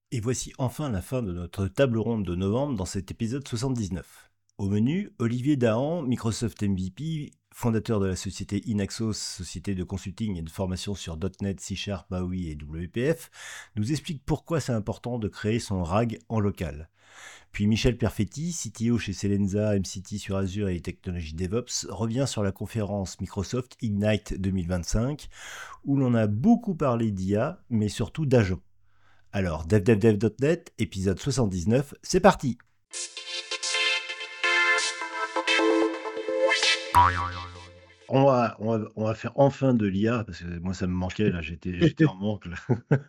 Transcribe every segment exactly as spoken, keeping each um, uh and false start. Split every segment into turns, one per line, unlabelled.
Et voici enfin la fin de notre table ronde de novembre dans cet épisode soixante-dix-neuf. Au menu, Olivier Dahan, Microsoft M V P, fondateur de la société Inaxos, société de consulting et de formation sur .NET, C Sharp, MAUI et W P F, nous explique pourquoi c'est important de créer son R A G en local. Puis Michel Perfetti, C T O chez Selenza, M C T sur Azure et les technologies DevOps, revient sur la conférence Microsoft Ignite deux mille vingt-cinq, où l'on a beaucoup parlé d'I A, mais surtout d'agents. Alors, dev dev dev point net, épisode soixante-dix-neuf, c'est parti. On va, on, va, on va faire enfin de l'I A, parce que moi ça me manquait, là, j'étais, j'étais en manque. Là.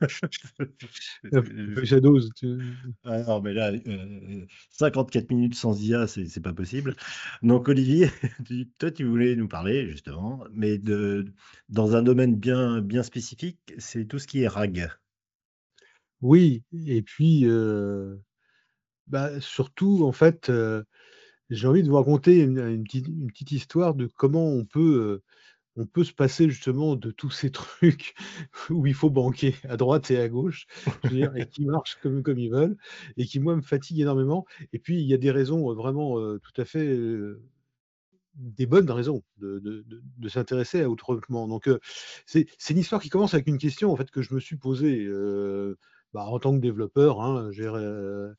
Un peu Shadows. Tu...
Ah non, mais là, euh, cinquante-quatre minutes sans I A, c'est, c'est pas possible. Donc Olivier, tu- toi tu voulais nous parler justement, mais de, dans un domaine bien, bien spécifique, c'est tout ce qui est R A G.
Oui, et puis euh, bah, surtout, en fait, euh, j'ai envie de vous raconter une, une petite, une petite histoire de comment on peut, euh, on peut se passer justement de tous ces trucs où il faut banquer à droite et à gauche, je veux dire, et qui marchent comme, comme ils veulent, et qui, moi, me fatiguent énormément. Et puis, il y a des raisons euh, vraiment euh, tout à fait, euh, des bonnes raisons de, de, de, de s'intéresser à autrement. Donc, euh, c'est c'est une histoire qui commence avec une question en fait que je me suis posée euh, bah, en tant que développeur. Hein, j'ai, euh,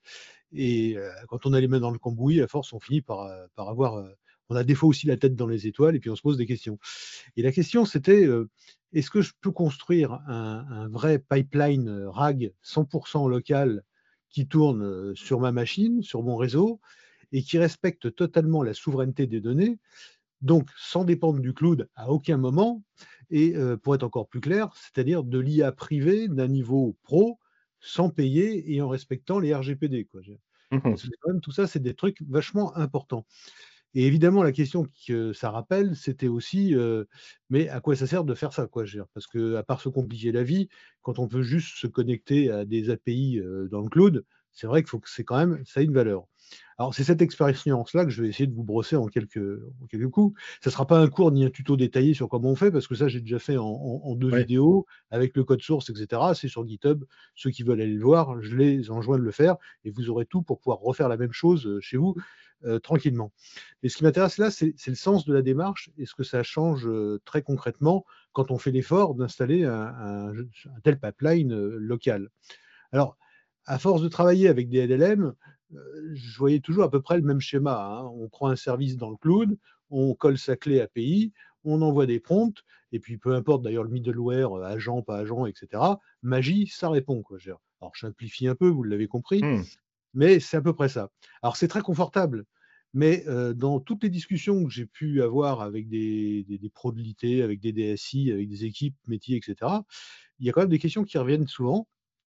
et euh, quand on a les mains dans le cambouis, à force, on finit par, euh, par avoir. Euh, on a des fois aussi la tête dans les étoiles et puis on se pose des questions. Et la question, c'était euh, est-ce que je peux construire un, un vrai pipeline euh, R A G cent pour cent local qui tourne euh, sur ma machine, sur mon réseau, et qui respecte totalement la souveraineté des données, donc sans dépendre du cloud à aucun moment, et euh, pour être encore plus clair, c'est-à-dire de l'I A privée d'un niveau pro, sans payer et en respectant les R G P D. Quoi. Parce que quand même, tout ça, c'est des trucs vachement importants. Et évidemment, la question que ça rappelle, c'était aussi, euh, mais à quoi ça sert de faire ça, quoi, je veux dire, parce que à part se compliquer la vie, quand on peut juste se connecter à des A P I euh, dans le cloud, c'est vrai qu'il faut que c'est quand même, ça a une valeur. Alors, c'est cette expérience-là que je vais essayer de vous brosser en quelques, en quelques coups. Ça ne sera pas un cours ni un tuto détaillé sur comment on fait, parce que ça, j'ai déjà fait en, en- en deux
Ouais.
vidéos avec le code source, et cetera. C'est sur GitHub. Ceux qui veulent aller le voir, je les enjoins de le faire, et vous aurez tout pour pouvoir refaire la même chose euh, chez vous euh, tranquillement. Et ce qui m'intéresse là, c'est le sens de la démarche et ce que ça change euh, très concrètement quand on fait l'effort d'installer un, un- un tel pipeline euh, local. Alors, à force de travailler avec des L L M, euh, je voyais toujours à peu près le même schéma. Hein. On prend un service dans le cloud, on colle sa clé A P I, on envoie des prompts, et puis peu importe d'ailleurs le middleware, euh, agent, pas agent, et cetera. Magie, ça répond. Quoi. Alors, je simplifie un peu, vous l'avez compris,
Hmm.
mais c'est à peu près ça. Alors, c'est très confortable, mais euh, dans toutes les discussions que j'ai pu avoir avec des, des, des pros de l'I T, avec des D S I, avec des équipes métiers, et cetera, il y a quand même des questions qui reviennent souvent,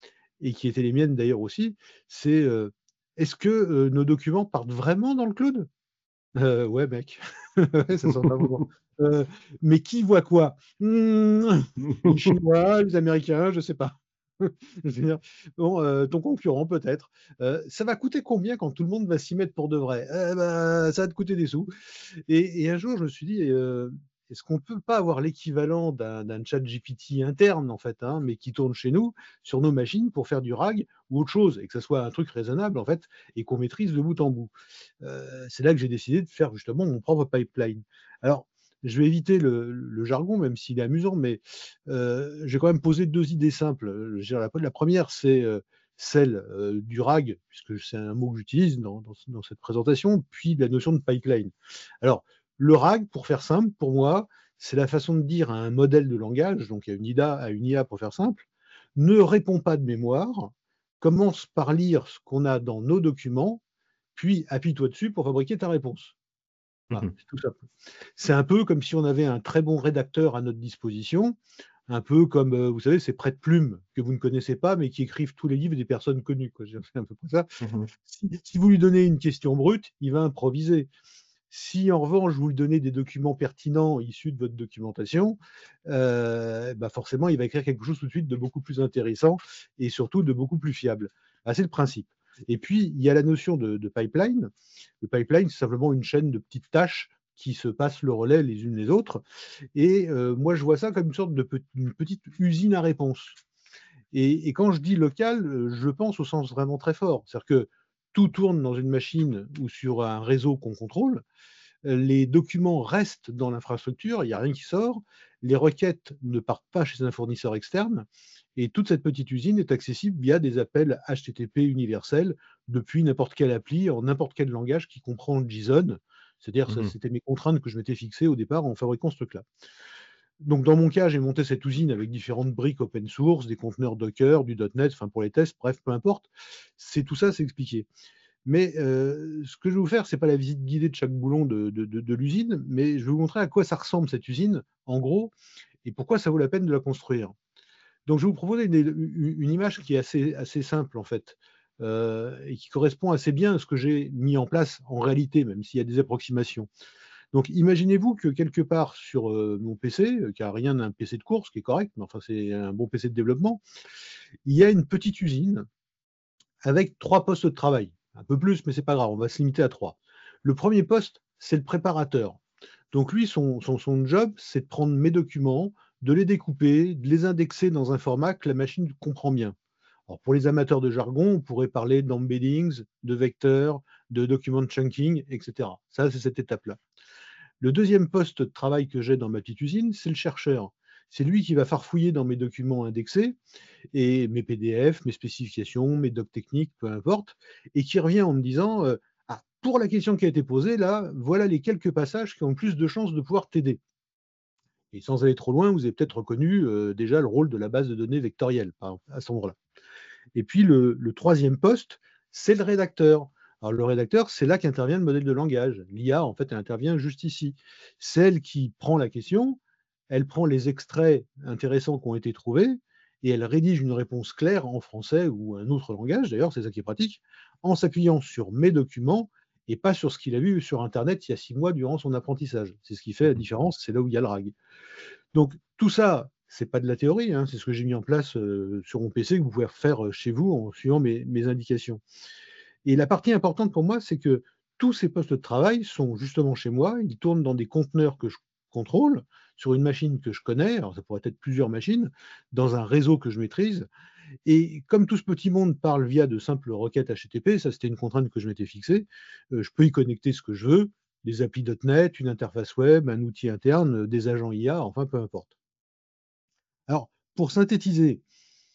et qui étaient les miennes d'ailleurs aussi, c'est euh, est-ce que euh, nos documents partent vraiment dans le cloud? Euh, Ouais, mec, ça sent pas vraiment. Euh, mais qui voit quoi? Hmm, Les Chinois, les Américains, je sais pas. Je veux dire, bon, euh, ton concurrent peut-être. Euh, ça va coûter combien quand tout le monde va s'y mettre pour de vrai? Eh ben, ça va te coûter des sous. Et, et un jour, je me suis dit, euh, est-ce qu'on peut pas avoir l'équivalent d'un, d'un chat G P T interne, en fait, hein, mais qui tourne chez nous, sur nos machines, pour faire du R A G ou autre chose, et que ce soit un truc raisonnable, en fait, et qu'on maîtrise de bout en bout. Euh, c'est là que j'ai décidé de faire justement mon propre pipeline. Alors, je vais éviter le, le jargon, même s'il est amusant, mais euh, j'ai quand même posé deux idées simples. Je dirais, la, la première, c'est euh, celle euh, du R A G, puisque c'est un mot que j'utilise dans, dans, dans cette présentation, puis la notion de pipeline. Alors, le R A G, pour faire simple, pour moi, c'est la façon de dire à un modèle de langage, donc à une I A, à une I A pour faire simple, ne répond pas de mémoire, commence par lire ce qu'on a dans nos documents, puis appuie-toi dessus pour fabriquer ta réponse. Voilà, c'est tout simple. C'est un peu comme si on avait un très bon rédacteur à notre disposition, un peu comme, euh, vous savez, ces prêts de plumes que vous ne connaissez pas, mais qui écrivent tous les livres des personnes connues. Quoi. C'est un peu comme ça. Si, si vous lui donnez une question brute, il va improviser. Si en revanche vous lui donnez des documents pertinents issus de votre documentation, euh, bah forcément il va écrire quelque chose tout de suite de beaucoup plus intéressant et surtout de beaucoup plus fiable. Ah, c'est le principe. Et puis il y a la notion de, de pipeline. Le pipeline, c'est simplement une chaîne de petites tâches qui se passent le relais les unes les autres. Et euh, moi je vois ça comme une sorte de pe- une petite usine à réponse. Et, et quand je dis local, euh, je pense au sens vraiment très fort. C'est-à-dire que tout tourne dans une machine ou sur un réseau qu'on contrôle. Euh, Les documents restent dans l'infrastructure, il n'y a rien qui sort. Les requêtes ne partent pas chez un fournisseur externe. Et toute cette petite usine est accessible via des appels H T T P universels depuis n'importe quelle appli, en n'importe quel langage qui comprend le JSON. C'est-à-dire, ça,
Mhm.
c'était mes contraintes que je m'étais fixées au départ en fabriquant ce truc-là. Donc, dans mon cas, j'ai monté cette usine avec différentes briques open source, des conteneurs Docker, du .NET, enfin pour les tests, bref, peu importe. C'est tout ça, c'est expliqué. Mais euh, ce que je vais vous faire, c'est pas la visite guidée de chaque boulon de, de, de, de l'usine, mais je vais vous montrer à quoi ça ressemble cette usine, en gros, et pourquoi ça vaut la peine de la construire. Donc, je vais vous proposer une, une, une image qui est assez, assez simple, en fait, euh, et qui correspond assez bien à ce que j'ai mis en place en réalité, même s'il y a des approximations. Donc, imaginez-vous que quelque part sur euh, mon P C, euh, qui n'a rien d'un P C de course, qui est correct, mais enfin, c'est un bon P C de développement, il y a une petite usine avec trois postes de travail. Un peu plus, mais c'est pas grave, on va se limiter à trois. Le premier poste, c'est le préparateur. Donc lui, son, son, son job, c'est de prendre mes documents, de les découper, de les indexer dans un format que la machine comprend bien. Alors pour les amateurs de jargon, on pourrait parler d'embeddings, de vecteurs, de document chunking, et cetera. Ça, c'est cette étape-là. Le deuxième poste de travail que j'ai dans ma petite usine, c'est le chercheur. C'est lui qui va farfouiller dans mes documents indexés et mes P D F, mes spécifications, mes docs techniques, peu importe, et qui revient en me disant euh, ah, pour la question qui a été posée, là, voilà les quelques passages qui ont plus de chances de pouvoir t'aider. Et sans aller trop loin, vous avez peut-être reconnu euh, déjà le rôle de la base de données vectorielle par exemple, à ce moment-là. Et puis le, le troisième poste, c'est le rédacteur. Alors le rédacteur, c'est là qu'intervient le modèle de langage. L'I A, en fait, elle intervient juste ici. Celle qui prend la question, elle prend les extraits intéressants qui ont été trouvés et elle rédige une réponse claire en français ou un autre langage, d'ailleurs, c'est ça qui est pratique, en s'appuyant sur mes documents et pas sur ce qu'il a vu sur Internet il y a six mois durant son apprentissage. C'est ce qui fait la
Mhm.
différence, c'est là où il y a le R A G. Donc tout ça, c'est pas de la théorie, hein, c'est ce que j'ai mis en place euh, sur mon P C que vous pouvez refaire euh, chez vous en suivant mes, mes indications. Et la partie importante pour moi, c'est que tous ces postes de travail sont justement chez moi, ils tournent dans des conteneurs que je contrôle, sur une machine que je connais, alors ça pourrait être plusieurs machines, dans un réseau que je maîtrise. Et comme tout ce petit monde parle via de simples requêtes H T T P, ça c'était une contrainte que je m'étais fixée, euh, je peux y connecter ce que je veux, des applis .NET, une interface web, un outil interne, des agents I A, enfin peu importe. Alors, pour synthétiser,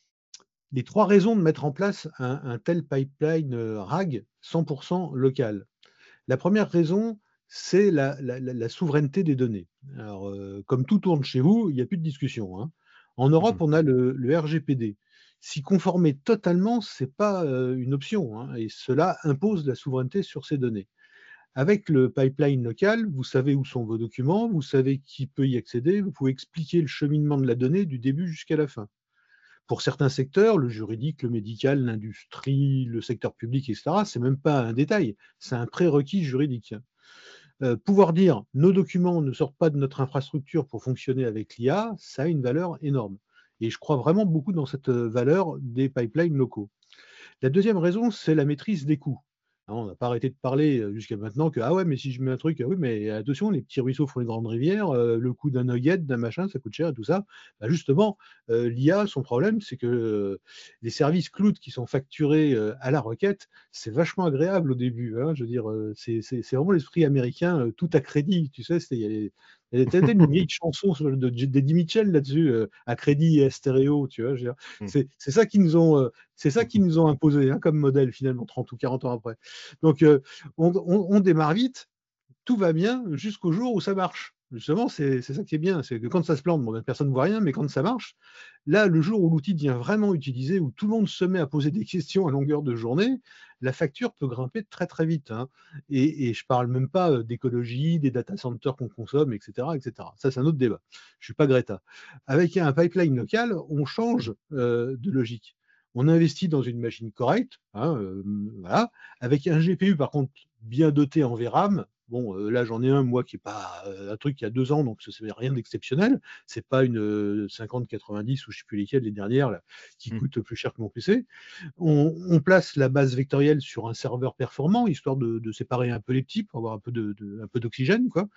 les trois raisons de mettre en place un, un tel pipeline euh, R A G cent pour cent local. La première raison, c'est la, la- la- la souveraineté des données. Alors, euh, comme tout tourne chez vous, il n'y a plus de discussion, hein. En Europe,
Mhm.
on a le, le R G P D. S'y conformer totalement, ce n'est pas euh, une option, hein, et cela impose la souveraineté sur ces données. Avec le pipeline local, vous savez où sont vos documents, vous savez qui peut y accéder, vous pouvez expliquer le cheminement de la donnée du début jusqu'à la fin. Pour certains secteurs, le juridique, le médical, l'industrie, le secteur public, et cetera, c'est même pas un détail, c'est un prérequis juridique. Euh, pouvoir dire nos documents ne sortent pas de notre infrastructure pour fonctionner avec l'I A, ça a une valeur énorme. Et je crois vraiment beaucoup dans cette euh, valeur des pipelines locaux. La deuxième raison, c'est la maîtrise des coûts. Hein, on n'a pas arrêté de parler euh, jusqu'à maintenant que ah ouais, mais si je mets un truc, ah oui, mais attention, les petits ruisseaux font les grandes rivières, euh, le coût d'un nugget, d'un machin, ça coûte cher et tout ça. Bah justement, euh, l'I A, son problème, c'est que euh, les services cloud qui sont facturés euh, à la requête, c'est vachement agréable au début, hein. Je veux dire, euh, c'est c'est- c'est vraiment l'esprit américain, euh, tout à crédit, tu sais, c'est- il y a les- il y a peut-être une vieille chanson sur- de- d'Eddie Mitchell là-dessus, euh, à crédit et à stéréo, tu vois. Je veux dire,
Mhm.
C'est c'est ça qui nous ont, euh, c'est ça qu'ils nous ont imposé, hein, comme modèle finalement, trente ou quarante ans après. Donc euh, on, on- on démarre vite, tout va bien jusqu'au jour où ça marche. Justement, c'est c'est ça qui est bien, c'est que quand ça se plante, bon, ben, personne ne voit rien, mais quand ça marche, là, le jour où l'outil devient vraiment utilisé, où tout le monde se met à poser des questions à longueur de journée, la facture peut grimper très très vite, hein. Et, et je parle même pas euh, d'écologie, des data centers qu'on consomme, et cetera, et cetera. Ça, c'est un autre débat. Je suis pas Greta. Avec un pipeline local, on change euh, de logique. On investit dans une machine correcte, hein, euh, voilà, avec un G P U par contre bien doté en V RAM. Bon, euh, là j'en ai un, moi, qui est pas euh, un truc qui a deux ans, donc ce n'est rien d'exceptionnel. C'est pas une euh, cinquante quatre-vingt-dix ou je sais plus lesquelles, les dernières, là, qui
Mhm.
coûtent plus cher que mon P C. On, on place la base vectorielle sur un serveur performant, histoire de, de séparer un peu les petits, pour avoir un peu de, de- un peu d'oxygène, quoi.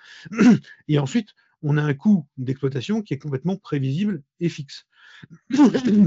Et ensuite, on a un coût d'exploitation qui est complètement prévisible et fixe.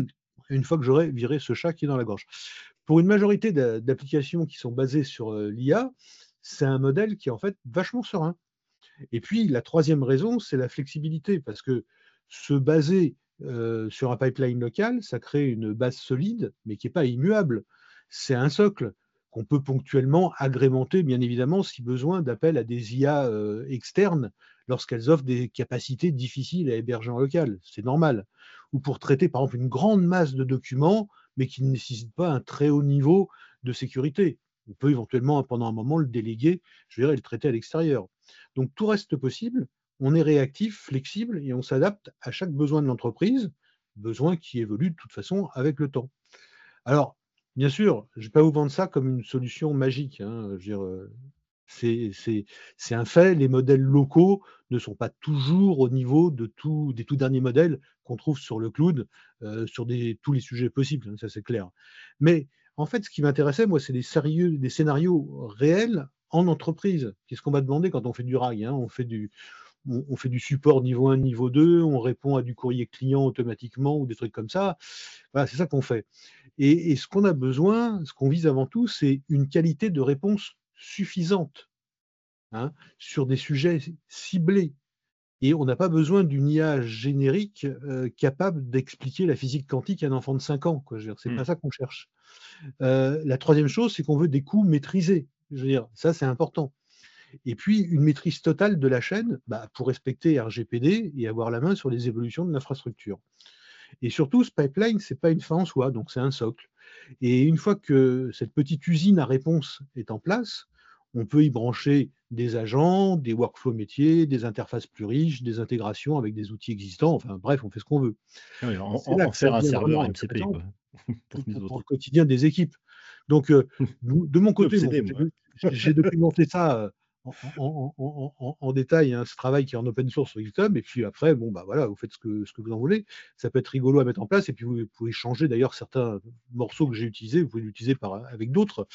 une fois que j'aurai viré ce chat qui est dans la gorge. Pour une majorité d'a d'applications qui sont basées sur, heu, l'I A, c'est un modèle qui est en fait vachement serein. Et puis la troisième raison, c'est la flexibilité parce que se baser, heu, sur un pipeline local, ça crée une base solide, mais qui est pas immuable. C'est un socle qu'on peut ponctuellement agrémenter, bien évidemment, si besoin, d'appel à des I A, heu, externes lorsqu'elles offrent des capacités difficiles à héberger en local, c'est normal. Ou pour traiter, par exemple, une grande masse de documents, mais qui ne nécessitent pas un très haut niveau de sécurité. On peut éventuellement, pendant un moment, le déléguer, je dirais, et le traiter à l'extérieur. Donc tout reste possible, on est réactif, flexible et on s'adapte à chaque besoin de l'entreprise, besoin qui évolue de toute façon avec le temps. Alors, bien sûr, je ne vais pas vous vendre ça comme une solution magique, hein, je veux dire, heu, c'est c'est c'est un fait, les modèles locaux ne sont pas toujours au niveau de tous des tout derniers modèles qu'on trouve sur le cloud, heu, sur des tous les sujets possibles, hein, ça c'est clair. Mais en fait, ce qui m'intéressait, moi, c'est des sérieux des scénarios réels en entreprise. Qu'est-ce qu'on m'a demandé quand on fait du RAG, hein? On fait du on on fait du support niveau un, niveau deux, on répond à du courrier client automatiquement ou des trucs comme ça. Voilà, c'est ça qu'on fait. Et et ce qu'on a besoin, ce qu'on vise avant tout, c'est une qualité de réponse suffisante, hein, sur des sujets ciblés. Et on n'a pas besoin d'une I A générique, heu, capable d'expliquer la physique quantique à un enfant de cinq ans, quoi. Je veux dire, c'est
Mmh.
pas ça qu'on cherche. Heu, la troisième chose, c'est qu'on veut des coûts maîtrisés. Je veux dire, ça, c'est important. Et puis une maîtrise totale de la chaîne, bah, pour respecter R G P D et avoir la main sur les évolutions de l'infrastructure. Et surtout, ce pipeline, c'est pas une fin en soi, donc c'est un socle. Et une fois que cette petite usine à réponse est en place, on peut y brancher des agents, des workflows métiers, des interfaces plus riches, des intégrations avec des outils existants, enfin bref, on fait ce qu'on veut.
Oui, en
C'est
en
là
en
que ça
faire un
devient
serveur
vraiment
M C P,
intéressant
quoi, pour
pour
les
pour pour le
autres.
quotidien des équipes. Donc, heu, nous de mon
Je suis
côté, bon,
obsédé,
j'ai
moi.
j'ai documenté ça, heu, en en en en en en détail, hein, ce travail qui est en open source sur GitHub et puis après, bon, bah, voilà, vous faites ce que ce que vous en voulez. Ça peut être rigolo à mettre en place et puis vous vous pouvez changer d'ailleurs certains morceaux que j'ai utilisés, vous pouvez l'utiliser par avec d'autres.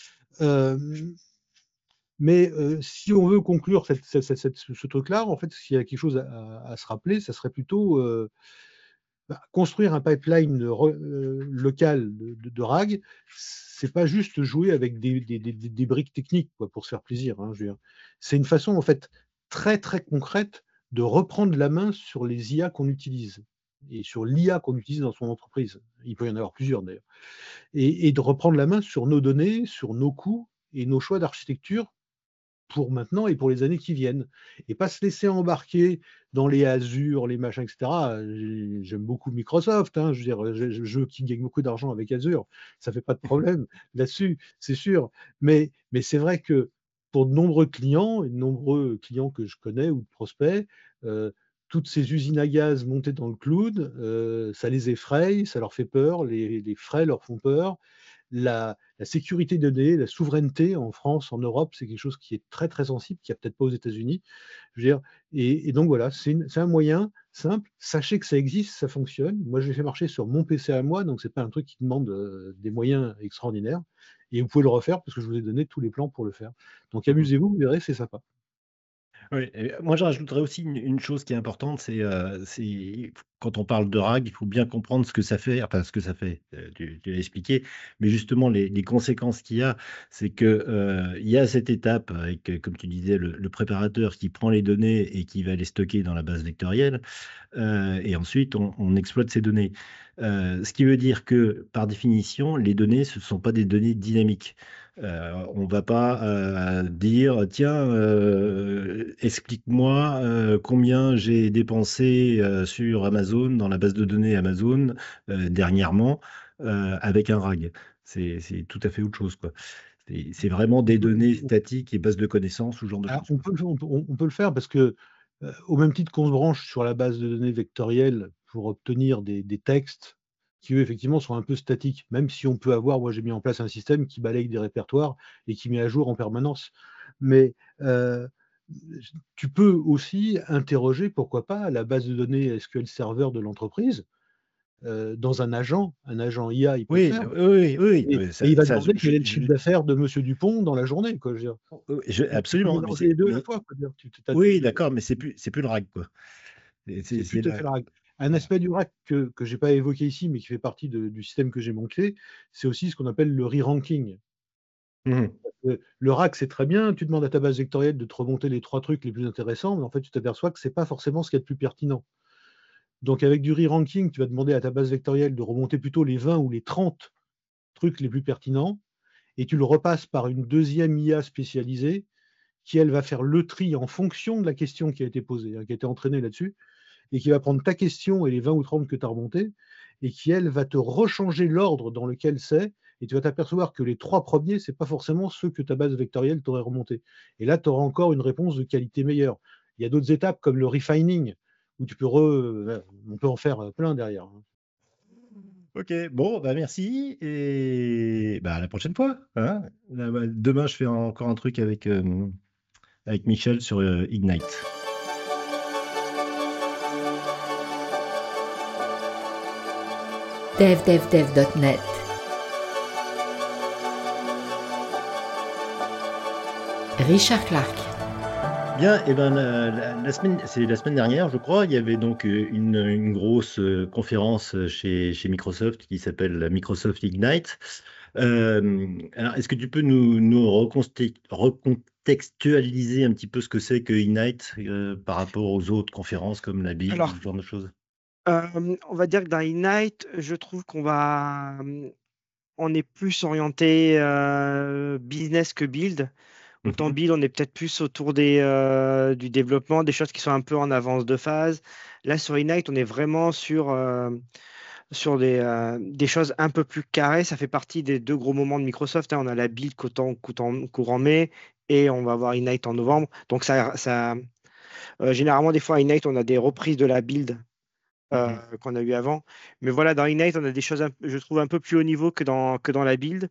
Hem, mais, heu, si on veut conclure cette cette cette cette ce ce truc-là, en fait, s'il y a quelque chose à à à se rappeler, ça serait plutôt, heu bah, construire un pipeline de re heu, local de de de RAG, c'est pas juste jouer avec des des des des des briques techniques, quoi, pour se faire plaisir, hein, je veux dire. C'est une façon, en fait, très, très concrète de reprendre la main sur les I A qu'on utilise et sur l'I A qu'on utilise dans son entreprise. Il peut y en avoir plusieurs, d'ailleurs et et de reprendre la main sur nos données, sur nos coûts et nos choix d'architecture pour maintenant et pour les années qui viennent et pas se laisser embarquer dans les Azure, les machins et cetera. Heu, j'aime beaucoup Microsoft, hein, je veux dire, je je je qui gagne beaucoup d'argent avec Azure, ça fait pas de problème là-dessus, c'est sûr. Mais mais c'est vrai que pour de nombreux clients et de nombreux clients que je connais ou de prospects, heu, toutes ces usines à gaz montées dans le cloud, heu, ça les effraie, ça leur fait peur, les les frais leur font peur la, la sécurité de données, la souveraineté en France, en Europe, c'est quelque chose qui est très très sensible, qui n'y a peut-être pas aux États-Unis. Je veux dire, et, et donc voilà, c'est une- c'est un moyen simple. Sachez que ça existe, ça fonctionne. Moi, je l'ai fait marcher sur mon P C à moi, donc c'est pas un truc qui demande euh, des moyens extraordinaires. Et vous pouvez le refaire parce que je vous ai donné tous les plans pour le faire. Donc
Mmh.
amusez-vous, vous verrez, c'est sympa.
Oui, et moi je rajouterais aussi une une chose qui est importante, c'est, heu, c'est quand on parle de RAG, il faut bien comprendre ce que ça fait, enfin ce que ça fait, heu, tu tu l'as expliqué, mais justement les les conséquences qu'il y a, c'est que, heu, il y a cette étape avec, heu, comme tu disais, le le préparateur qui prend les données et qui va les stocker dans la base vectorielle, heu et ensuite on on exploite ces données. Heu, ce qui veut dire que, par définition, les données, ce ne sont pas des données dynamiques. Heu, on va pas, heu, dire: «Tiens, heu, explique-moi, heu, combien j'ai dépensé, heu, sur Amazon, dans la base de données Amazon, heu, dernièrement», heu, avec un RAG. C'est c'est tout à fait autre chose, quoi. C'est c'est vraiment
On
des
peut,
données statiques et bases de connaissances, ce genre de
alors
choses,
on
quoi.
peut, le- on peut on peut le faire parce que, heu, au même titre qu'on se branche sur la base de données vectorielle pour obtenir des des textes qui, eux, effectivement, sont un peu statiques, même si on peut avoir moi, j'ai mis en place un système qui balaye des répertoires et qui met à jour en permanence. Mais, heu, tu peux aussi interroger, pourquoi pas, la base de données S Q L Server de l'entreprise, heu, dans un agent. Un agent I A, il peut le
Oui,
faire
oui, oui, oui,
et
oui,
et
ça
il va
ça je
demander
je
quel est le chiffre
je
d'affaires de monsieur Dupont dans la journée, quoi, je veux dire.
oui, je
Tu tu peux
absolument, mais
mélanger
c'est
les deux à la
mais
fois, quoi, je veux dire, tu tu
oui,
tu
d'accord, mais c'est plus c'est plus le RAG, quoi. C'est c'est
c'est plus
c'est
tout à
la
fait la règle. Un
Voilà.
aspect du RAC que que j'ai pas évoqué ici, mais qui fait partie de du système que j'ai monté, c'est aussi ce qu'on appelle le re-ranking.
Mmh.
Heu, le RAC, c'est très bien, tu demandes à ta base vectorielle de te remonter les trois trucs les plus intéressants, mais en fait, tu t'aperçois que c'est pas forcément ce qu'il y a de plus pertinent. Donc avec du re-ranking, tu vas demander à ta base vectorielle de remonter plutôt les vingt ou les trente trucs les plus pertinents et tu le repasses par une deuxième I A spécialisée qui, elle, va faire le tri en fonction de la question qui a été posée, hein, qui a été entraînée là-dessus et qui va prendre ta question et les vingt ou trente que tu as remontées et qui, elle, va te rechanger l'ordre dans lequel c'est et tu vas t'apercevoir que les trois premiers, c'est pas forcément ceux que ta base vectorielle t'aurait remontés et là, tu auras encore une réponse de qualité meilleure. Il y a d'autres étapes comme le refining où tu peux re heu, on peut en faire, heu, plein derrière, hein.
OK, bon, bah, merci et bah, à la prochaine fois, hein. Là, bah, demain, je fais encore un truc avec, hem, avec Michel sur, heu, Ignite.
dev dev dev point net. Richard Clark.
Bien et ben, la la la semaine c'est la semaine dernière, je crois, il y avait donc, heu, une, une grosse, heu, conférence, heu, chez chez Microsoft qui s'appelle la Microsoft Ignite. Hem, alors est-ce que tu peux nous nous reconstec recontextualiser un petit peu ce que c'est que Ignite, heu, par rapport aux autres conférences comme la Build ou
Alors,
ce genre de choses?
hem, on va dire que dans Ignite, je trouve qu'on va, mmh, on est plus orienté, heu, business que build. Autant
Mmh.
build, on est peut-être plus autour des, heu, du développement, des choses qui sont un peu en avance de phase. Là, sur Ignite, on est vraiment sur, heu, sur des, heu, des choses un peu plus carrées. Ça fait partie des deux gros moments de Microsoft, hein. On a la build courant courant courant mai et on va avoir Ignite en novembre. Donc ça ça, heu, généralement, des fois, à Ignite, on a des reprises de la build heu,
Mmh.
qu'on a eu avant. Mais voilà, dans Ignite, on a des choses un je trouve un peu plus haut niveau que dans que dans la build.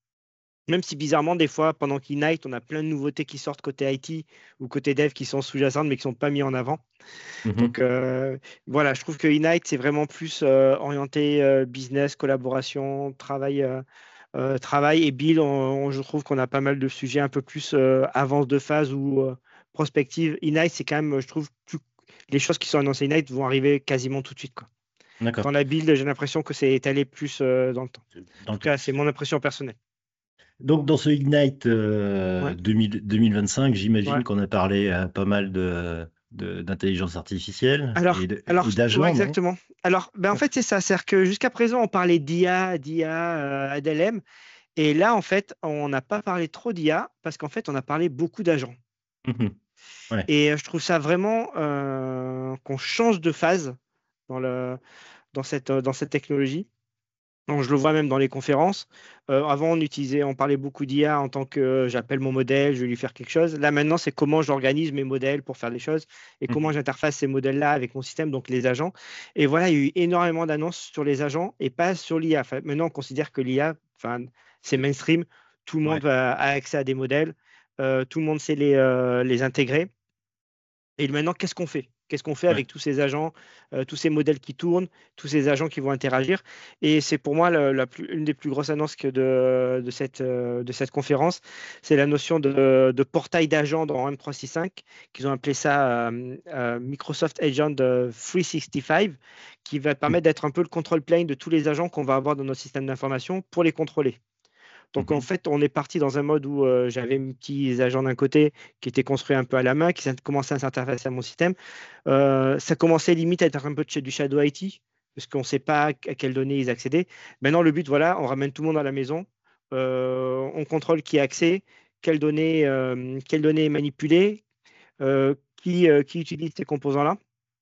Même si bizarrement, des fois, pendant qu'Ignite, on a plein de nouveautés qui sortent côté I T ou côté dev qui sont sous-jacentes, mais qui sont pas mis en avant.
Mmh.
Donc heu, voilà, je trouve que Ignite, c'est vraiment plus, heu, orienté, heu, business, collaboration, travail, heu heu, travail et build, on on je trouve qu'on a pas mal de sujets un peu plus, heu, avance de phase ou, heu, prospective. Ignite, c'est quand même, je trouve, plus les choses qui sont annoncées Ignite vont arriver quasiment tout de suite, quoi. Dans
D'accord.
la build, j'ai l'impression que c'est étalé plus, heu, dans le temps.
Dans
En
le
tout
temps.
cas, c'est mon impression personnelle.
Donc dans ce Ignite,
Ouais,
heu, deux mille deux mille vingt-cinq,
ouais.
j'imagine qu'on a parlé, heu, pas mal de de d'intelligence artificielle
Alors
et de
alors
et
ouais,
d'agents, non?
exactement. Alors, ben, en fait, c'est ça, c'est-à-dire que jusqu'à présent, on parlait d'I A, d'I A, heu, d'L M et là, en fait, on n'a pas parlé trop d'I A parce qu'en fait, on a parlé beaucoup d'agents
Mmh. Ouais.
et heu, je trouve ça vraiment, heu, qu'on change de phase dans le dans cette, heu, dans cette technologie. Donc, je le vois même dans les conférences. Heu, avant, on utilisait on parlait beaucoup d'I A en tant que, heu, j'appelle mon modèle, je vais lui faire quelque chose. Là, maintenant, c'est comment j'organise mes modèles pour faire des choses et comment
Mmh.
j'interface ces modèles-là avec mon système, donc les agents. Et voilà, il y a eu énormément d'annonces sur les agents et pas sur l'I A. Enfin, maintenant, on considère que l'I A, enfin, c'est mainstream. Tout le
Ouais,
monde va a accès à des modèles. Heu, tout le monde sait les, heu, les intégrer. Et maintenant, qu'est-ce qu'on fait? Qu'est-ce qu'on fait
ouais.
avec tous ces agents, heu, tous ces modèles qui tournent, tous ces agents qui vont interagir? Et c'est pour moi le la plus une des plus grosses annonces que de de cette, heu, de cette conférence, c'est la notion de de portail d'agents dans M trois cent soixante-cinq, qu'ils ont appelé ça, hem, heu, Microsoft Agent, heu, trois cent soixante-quinze, qui va
Mmh.
permettre d'être un peu le control plane de tous les agents qu'on va avoir dans notre système d'information pour les contrôler. Donc en
Mmh.
fait, on est parti dans un mode où, heu, j'avais mes petits agents d'un côté qui étaient construits un peu à la main, qui s'int commençaient à s'interfacer à mon système. Heu, ça commençait limite à être un peu de du shadow I T, parce qu'on ne sait pas à quelles données ils accédaient. Maintenant, le but, voilà, on ramène tout le monde à la maison, heu, on contrôle qui a accès, quelles données, hem, quelles données est manipulée, heu, qui, heu, qui utilise ces composants-là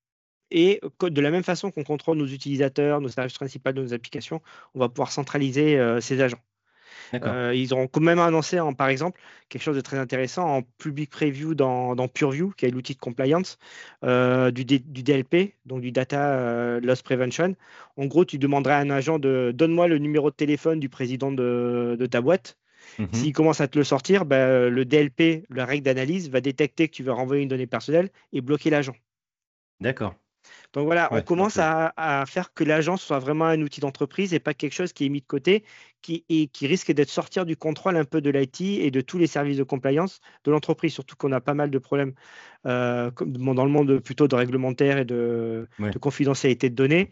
et co de la même façon qu'on contrôle nos utilisateurs, nos services principaux de nos applications, on va pouvoir centraliser, heu, ces agents.
D'accord.
Heu, ils auront quand même annoncé en par exemple, quelque chose de très intéressant en public preview dans dans Purview, qui est l'outil de compliance, heu, du D du D L P, donc du Data, heu, Loss Prevention. En gros, tu demanderais à un agent de: «Donne-moi le numéro de téléphone du président de de ta boîte».
Mmh.
S'il commence à te le sortir, bah, le D L P, la règle d'analyse, va détecter que tu veux renvoyer une donnée personnelle et bloquer l'agent.
D'accord.
Donc voilà, on
Ouais,
commence
d'accord.
à, à faire que l'agence soit vraiment un outil d'entreprise et pas quelque chose qui est mis de côté, qui, et qui risque d'être sortir du contrôle un peu de l'I T et de tous les services de compliance de l'entreprise, surtout qu'on a pas mal de problèmes euh, comme- bon, dans le monde plutôt de réglementaire et de,
Ouais.
de confidentialité de données.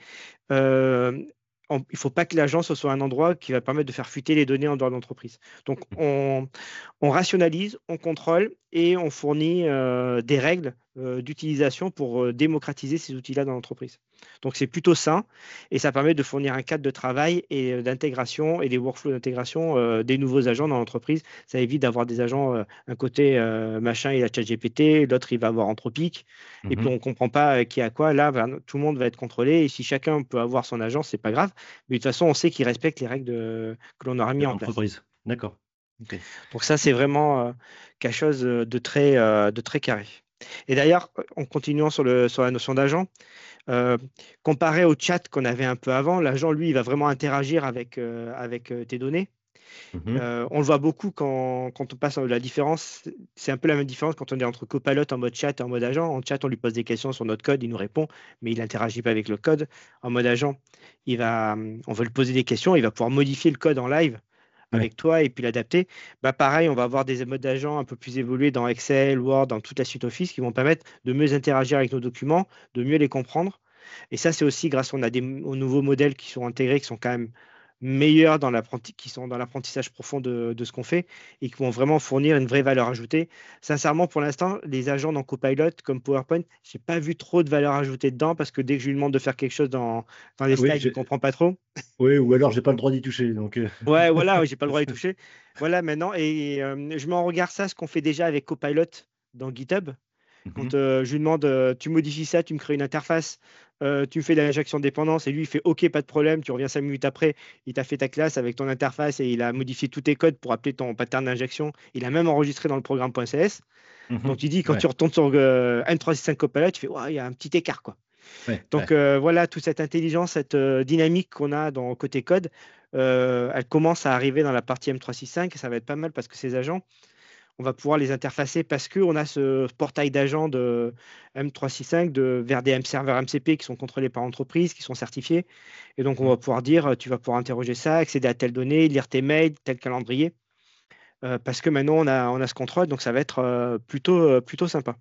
Euh, on- il ne faut pas que l'agence soit un endroit qui va permettre de faire fuiter les données en dehors de l'entreprise. Donc, on, on rationalise, on contrôle et on fournit euh, des règles euh, d'utilisation pour euh, démocratiser ces outils-là dans l'entreprise. Donc, c'est plutôt sain et ça permet de fournir un cadre de travail et euh, d'intégration et des workflows d'intégration euh, des nouveaux agents dans l'entreprise. Ça évite d'avoir des agents, euh, un côté euh, machin, il a ChatGPT, l'autre, il va avoir Anthropic et puis on
Mhm.
ne comprend pas euh, qui a quoi. Là, ben, tout le monde va être contrôlé et si chacun peut avoir son agent, c'est pas grave. Mais de toute façon, on sait qu'il respecte les règles de- que l'on aura
De
mis en place.
l'entreprise. D'accord. Ok.
Donc ça, c'est vraiment euh, quelque chose de très, euh, de très carré. Et d'ailleurs, en continuant sur, le, sur la notion d'agent, euh, comparé au chat qu'on avait un peu avant, l'agent, lui, il va vraiment interagir avec, euh, avec euh, tes données.
Mhm.
Euh, on le voit beaucoup quand, quand on passe la différence. C'est un peu la même différence quand on est entre Copilot en mode chat et en mode agent. En chat, on lui pose des questions sur notre code, il nous répond, mais il n'interagit pas avec le code. En mode agent, il va, on va lui poser des questions, il va pouvoir modifier le code en live
Ouais.
avec toi et puis l'adapter. Bah, pareil, on va avoir des modes d'agent un peu plus évolués dans Excel, Word, dans toute la suite Office qui vont permettre de mieux interagir avec nos documents, de mieux les comprendre. Et ça, c'est aussi grâce on a des, aux nouveaux modèles qui sont intégrés, qui sont quand même meilleurs dans l'apprenti- qui sont dans l'apprentissage profond de, de ce qu'on fait et qui vont vraiment fournir une vraie valeur ajoutée. Sincèrement, pour l'instant, les agents dans Copilot comme PowerPoint, j'ai pas vu trop de valeur ajoutée dedans parce que dès que je lui demande de faire quelque chose dans, dans les
Ah oui,
slides, il
j'ai-
comprend pas trop.
oui, ou alors j'ai pas le droit d'y toucher. Donc, euh,
Ouais, voilà, ouais, j'ai pas le droit d'y toucher. Voilà, maintenant, et euh, je mets en regard ça, ce qu'on fait déjà avec Copilot dans GitHub. Quand
Mhm.
euh, je lui demande, euh, tu modifies ça, tu me crées une interface, euh, tu me fais de l'injection de dépendance, et lui, il fait OK, pas de problème, tu reviens cinq minutes après, il t'a fait ta classe avec ton interface et il a modifié tous tes codes pour appeler ton pattern d'injection. Il a même enregistré dans le programme .cs. Donc,
Mhm.
tu dis, quand tu
Ouais.
retournes sur euh, M trois cent soixante-cinq Copilot, tu fais, ouais, il y a un petit écart, quoi.
Ouais.
Donc
Ouais.
euh, voilà, toute cette intelligence, cette euh, dynamique qu'on a dans côté code, euh, elle commence à arriver dans la partie M trois cent soixante-cinq et ça va être pas mal parce que ces agents, on va pouvoir les interfacer parce qu'on a ce portail d'agents de M trois cent soixante-cinq de, vers des M serveurs M C P qui sont contrôlés par l'entreprise, qui sont certifiés. Et donc on
Mhm.
va pouvoir dire, euh, tu vas pouvoir interroger ça, accéder à telle donnée, lire tes mails, tel calendrier, euh, parce que maintenant on a, on a ce contrôle, donc ça va être euh, plutôt, euh, plutôt sympa.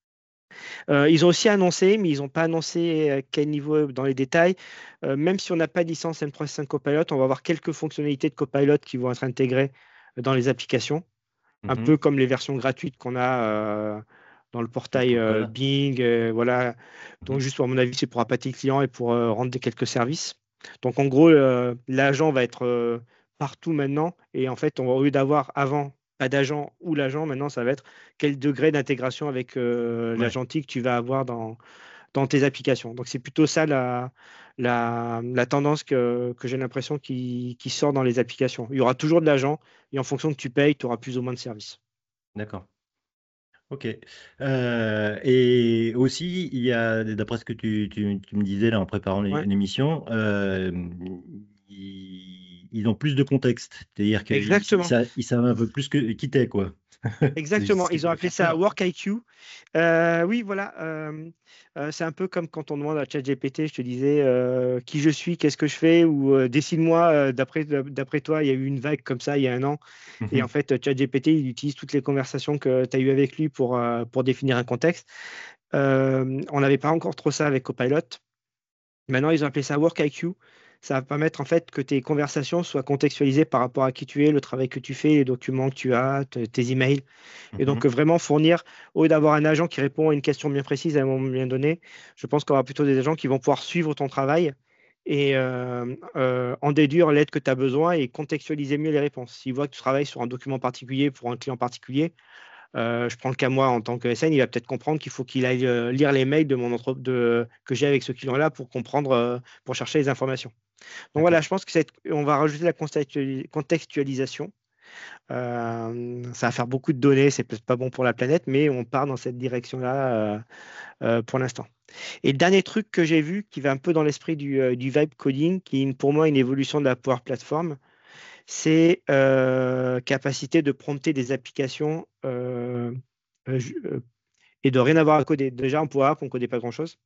Euh, ils ont aussi annoncé, mais ils n'ont pas annoncé à quel niveau dans les détails. Euh, même si on n'a pas de licence M trois cent soixante Copilot, on va avoir quelques fonctionnalités de Copilot qui vont être intégrées dans les applications, un peu
Mhm.
comme les versions gratuites qu'on a euh, dans le
Sur
portail euh,
Copal.
Bing. Euh, voilà. Donc,
Mhm.
juste, à mon avis, c'est pour appâter le client et pour euh, rendre des quelques services. Donc, en gros, euh, l'agent va être euh, partout maintenant. Et en fait, on va, au lieu d'avoir avant pas d'agent ou l'agent, maintenant, ça va être quel degré d'intégration avec euh,
Ouais.
l'agentique tu vas avoir dans, dans tes applications. Donc, c'est plutôt ça la, la, la tendance que, que j'ai l'impression qui, qui sort dans les applications. Il y aura toujours de l'agent et en fonction que tu payes, tu auras plus ou moins de services.
D'accord. Ok. Euh, et aussi, il y a, d'après ce que tu, tu- tu me disais là en préparant l'é-
Ouais,
l'émission, euh, ils, ils ont plus de contexte. C'est-à-dire qu'ils ils
exactement.
sa- ils savent un peu plus que qui t'es, quoi. C'est
Exactement.
ce qui
Ils ont
peut
appelé
faire
ça
peur.
Work I Q. Euh, oui, voilà. euh, euh, c'est un peu comme quand on demande à ChatGPT, je te disais, euh, qui je suis, qu'est-ce que je fais, ou euh, décide-moi, euh, d'après, d'après toi, il y a eu une vague comme ça il y a un an. Et en
Mhm.
fait, ChatGPT, il utilise toutes les conversations que tu as eues avec lui pour, euh, pour définir un contexte. Euh, on n'avait pas encore trop ça avec Copilot. Maintenant, ils ont appelé ça Work I Q. Ça va permettre en fait que tes conversations soient contextualisées par rapport à qui tu es, le travail que tu fais, les documents que tu as, t- tes emails. Et donc,
Mhm.
euh, vraiment fournir, au lieu d'avoir un agent qui répond à une question bien précise à un moment bien donné, je pense qu'on aura plutôt des agents qui vont pouvoir suivre ton travail et euh, euh, en déduire l'aide que tu as besoin et contextualiser mieux les réponses. S'il voit que tu travailles sur un document particulier pour un client particulier, euh, je prends le cas moi en tant que S N, il va peut-être comprendre qu'il faut qu'il aille euh, lire les mails de mon entre- de, que j'ai avec ce client-là pour comprendre, euh, pour chercher les informations. Donc voilà,
D'accord.
je pense que c'est, on va rajouter la contextuali- contextualisation. Euh, ça va faire beaucoup de données, c'est peut-être pas bon pour la planète, mais on part dans cette direction-là euh, euh, pour l'instant. Et le dernier truc que j'ai vu qui va un peu dans l'esprit du, euh, du vibe coding, qui est une- pour moi une évolution de la Power Platform, c'est euh, capacité de prompter des applications euh, euh, ju- euh, et de rien avoir à coder. Déjà en Power App, on ne codait pas grand-chose.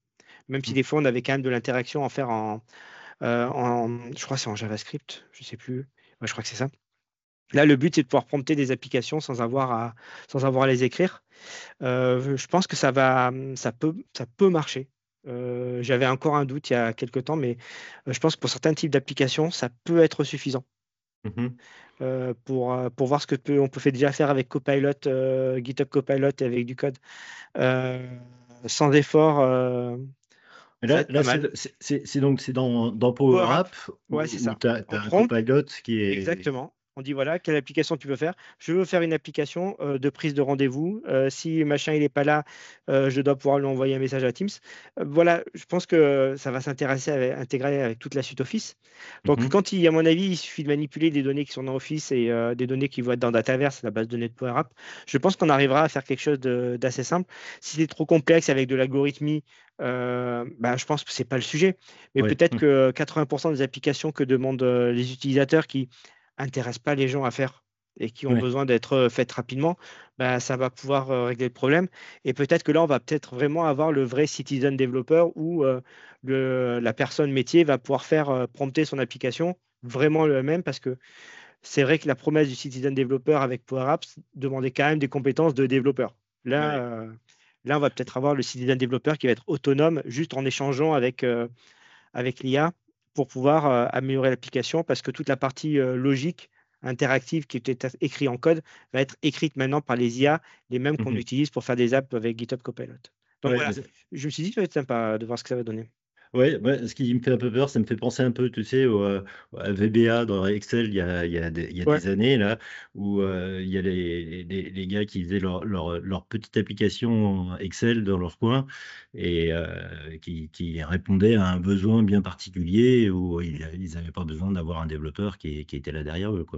même si
Mm.
des fois on avait quand même de l'interaction à faire en, euh, en- je crois que c'est en JavaScript, je sais plus. Ouais, je crois que c'est ça. Là, le but, c'est de pouvoir prompter des applications sans avoir à, sans avoir à les écrire. Euh, je pense que ça va, ça peut, ça peut marcher. Euh, j'avais encore un doute il y a quelques temps, mais euh, je pense que pour certains types d'applications, ça peut être suffisant
Mhm.
euh, pour, euh, pour voir ce que peut, on peut fait déjà faire avec Copilot, euh, GitHub Copilot et avec du code. Euh, sans effort, euh,
Mais
ça va
là,
être
là
pas
c'est
mal.
c'est- c'est- c'est donc c'est dans, dans Power
Power App,
App
ouais, c'est
où,
ça.
tu as,
En
un
prompt,
copilot qui est.
exactement. On dit voilà, quelle application tu veux faire? Je veux faire une application euh, de prise de rendez-vous. Euh, si machin il n'est pas là, euh, je dois pouvoir lui envoyer un message à Teams. Euh, voilà, je pense que ça va s'intéresser avec, intégrer avec toute la suite Office. Donc
Mhm.
quand il, à mon avis, il suffit de manipuler des données qui sont dans Office et euh, des données qui vont être dans Dataverse, la base de données de Power App, je pense qu'on arrivera à faire quelque chose de- d'assez simple. Si c'est trop complexe avec de l'algorithmie, euh, bah, je pense que c'est pas le sujet. Mais
Ouais.
peut-être
Mhm.
que quatre-vingts pour cent des applications que demandent euh, les utilisateurs qui intéressent pas les gens à faire et qui ont
Ouais.
besoin d'être euh, faites rapidement, bah, ça va pouvoir euh, régler le problème. Et peut-être que là, on va peut-être vraiment avoir le vrai citizen developer où euh, le, la personne métier va pouvoir faire euh, prompter son application vraiment le même parce que c'est vrai que la promesse du citizen developer avec Power Apps demandait quand même des compétences de développeur. Là,
Ouais.
euh, là on va peut-être avoir le citizen developer qui va être autonome juste en échangeant avec, euh, avec l'I A pour pouvoir euh, améliorer l'application parce que toute la partie euh, logique interactive qui était écrite en code va être écrite maintenant par les I A, les mêmes qu'on
Mhm.
utilise pour faire des apps avec GitHub Copilot. Donc
Ouais,
voilà,
mais c'est-
je me suis dit que ça va être sympa de voir ce que ça va donner.
ouais, ouais, ce qui me fait un peu peur, ça me fait penser un peu, tu sais, au, euh, à V B A dans Excel il y a, il y a des, il y a
Ouais,
des années, là, où euh, il y a les, les, les gars qui faisaient leur, leur, leur petite application Excel dans leur coin et euh, qui, qui répondaient à un besoin bien particulier où ils n'avaient pas besoin d'avoir un développeur qui, qui était là derrière eux, quoi.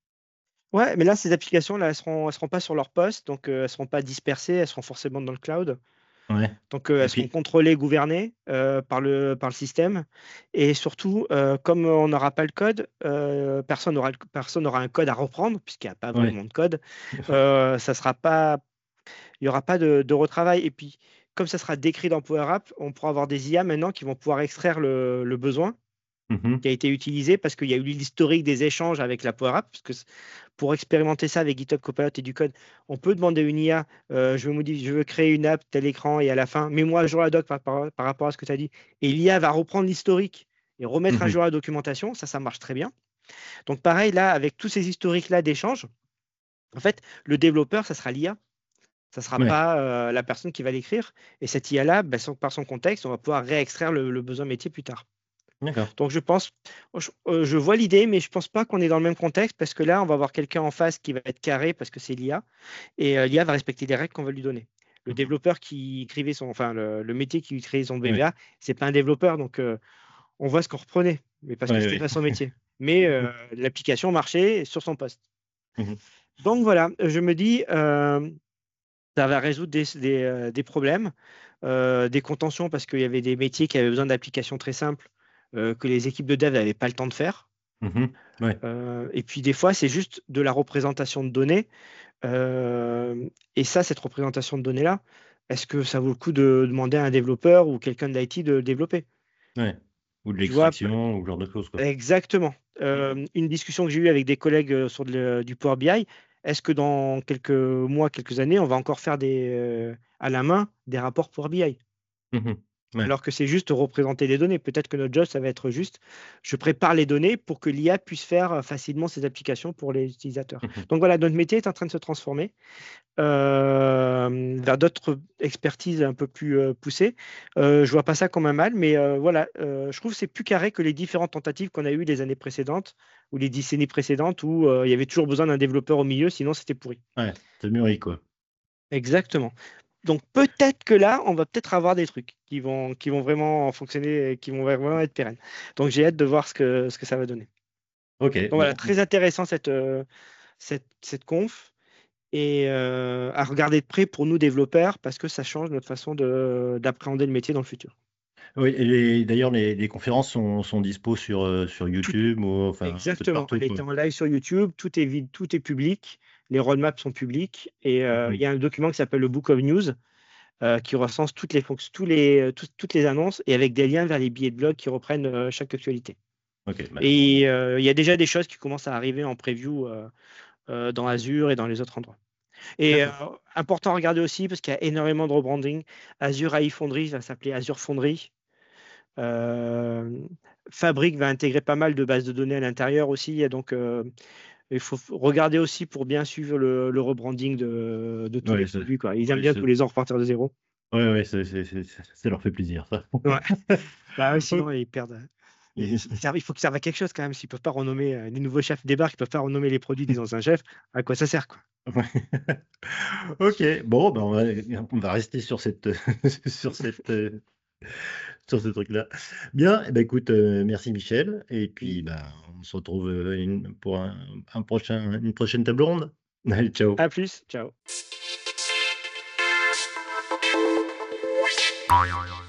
ouais, mais là, ces applications-là, elles seront, elles seront pas sur leur poste, donc euh, elles seront pas dispersées, elles seront forcément dans le cloud.
Ouais.
Donc, euh,
Et
elles seront
puis,
contrôlées, gouvernées euh, par le, par le système. Et surtout, euh, comme on n'aura pas le code, euh, personne n'aura le- personne n'aura un code à reprendre, puisqu'il n'y a pas
ouais.
vraiment de code. Euh, ça sera pas, il n'y aura pas de, de retravail. Et puis, comme ça sera décrit dans Power App, on pourra avoir des I A maintenant qui vont pouvoir extraire le, le besoin
Mhm.
qui a été utilisé parce qu'il y a eu l'historique des échanges avec la Power App. Parce que c- pour expérimenter ça avec GitHub Copilot et du code, on peut demander à une I A, euh, je veux modifier, je veux créer une app, tel écran, et à la fin, mets-moi à jour la doc par, par- par rapport à ce que tu as dit. Et l'I A va reprendre l'historique et remettre à
Mhm.
jour la documentation. Ça, ça marche très bien. Donc pareil, là, avec tous ces historiques-là d'échanges, en fait, le développeur, ça sera l'I A. Ça ne sera
Ouais.
pas euh, la personne qui va l'écrire. Et cette I A-là, ben, son- par son contexte, on va pouvoir réextraire le le besoin métier plus tard.
D'accord.
Donc je pense, je, euh, je vois l'idée, mais je pense pas qu'on est dans le même contexte parce que là, on va avoir quelqu'un en face qui va être carré parce que c'est l'I A et euh, l'I A va respecter les règles qu'on va lui donner. Le
Mhm.
développeur qui écrivait son, enfin le, le métier qui créait son
Ouais.
B V A, c'est pas un développeur, donc euh, on voit ce qu'on reprenait, mais parce que
Ouais,
c'était
ouais.
pas son métier. Mais euh, l'application marchait sur son poste.
Mhm.
Donc voilà, je me dis, euh, ça va résoudre des, des, euh, des problèmes, euh, des contentions parce qu'il y avait des métiers qui avaient besoin d'applications très simples euh, que les équipes de dev n'avaient pas le temps de faire.
Mhm. Ouais.
Euh, et puis des fois, c'est juste de la représentation de données. Euh, et ça, cette représentation de données-là, est-ce que ça vaut le coup de demander à un développeur ou quelqu'un de l'I T de développer?
Ouais. Ou de
Tu vois,
l'extraction, ou ce genre de choses, quoi.
exactement. Euh, une discussion que j'ai eue avec des collègues euh, sur le- du Power B I, est-ce que dans quelques mois, quelques années, on va encore faire des, euh, à la main des rapports Power B I?
Mhm. Ouais.
Alors que c'est juste représenter des données. Peut-être que notre job, ça va être juste, je prépare les données pour que l'I A puisse faire euh, facilement ces applications pour les utilisateurs.
Mhm.
Donc voilà, notre métier est en train de se transformer euh, vers d'autres expertises un peu plus euh, poussées. Euh, je vois pas ça comme un mal, mais euh, voilà, euh, je trouve que c'est plus carré que les différentes tentatives qu'on a eues les années précédentes ou les décennies précédentes où euh, il y avait toujours besoin d'un développeur au milieu, sinon c'était pourri.
Ouais. Ça mûrit, quoi.
Exactement. Donc peut-être que là, on va peut-être avoir des trucs qui vont, qui vont vraiment fonctionner, et qui vont vraiment être pérennes. Donc j'ai hâte de voir ce que, ce que ça va donner.
Ok,
Donc voilà,
bon.
très intéressant cette, euh, cette, cette conf et euh, à regarder de près pour nous développeurs parce que ça change notre façon de, d'appréhender le métier dans le futur.
Oui, et les- d'ailleurs, les, les conférences sont, sont dispo sur, euh, sur
Tout,
YouTube ou enfin un peu de
exactement.
partout,
Elle
quoi.
était en live sur YouTube, tout est vide, tout est public, les roadmaps sont publics et euh, il
Mhm.
y a un document qui s'appelle le Book of News euh, qui recense toutes les, fonc- tous les, euh, tout- toutes les annonces et avec des liens vers les billets de blog qui reprennent euh, chaque actualité.
Ok, bah,
Et euh, il y a déjà des choses qui commencent à arriver en preview euh, euh, dans Azure et dans les autres endroits. Et euh,
d'accord.
important à regarder aussi parce qu'il y a énormément de rebranding. Azure A I Foundry va s'appeler Azure Foundry. Euh, Fabric va intégrer pas mal de bases de données à l'intérieur aussi. Et donc, euh, il faut f- regarder aussi pour bien suivre le, le rebranding de, de tous les
Ouais, c'est-
produits, quoi. Ils aiment
ouais,
bien
c'est-
tous les ans repartir de zéro.
ouais, ouais, c'est- c'est- c'est- c'est- ça leur fait plaisir, ça.
Ouais. Bah ouais,
Ok.
sinon, ils perdent. Ils,
Et-
ils servent- il faut qu'ils servent à quelque chose quand même. S'ils peuvent pas renommer euh, les nouveaux chefs débarquent, ils peuvent pas renommer les produits des anciens chefs. À quoi ça sert, quoi?
Ouais. Ok, bon, ben on va, on va rester sur cette, sur cette, euh, sur ce truc-là. Bien, eh ben, écoute, euh, merci Michel, et puis ben, on se retrouve euh, une- pour un, un prochain, une prochaine table ronde. Allez, ciao.
À plus. Ciao.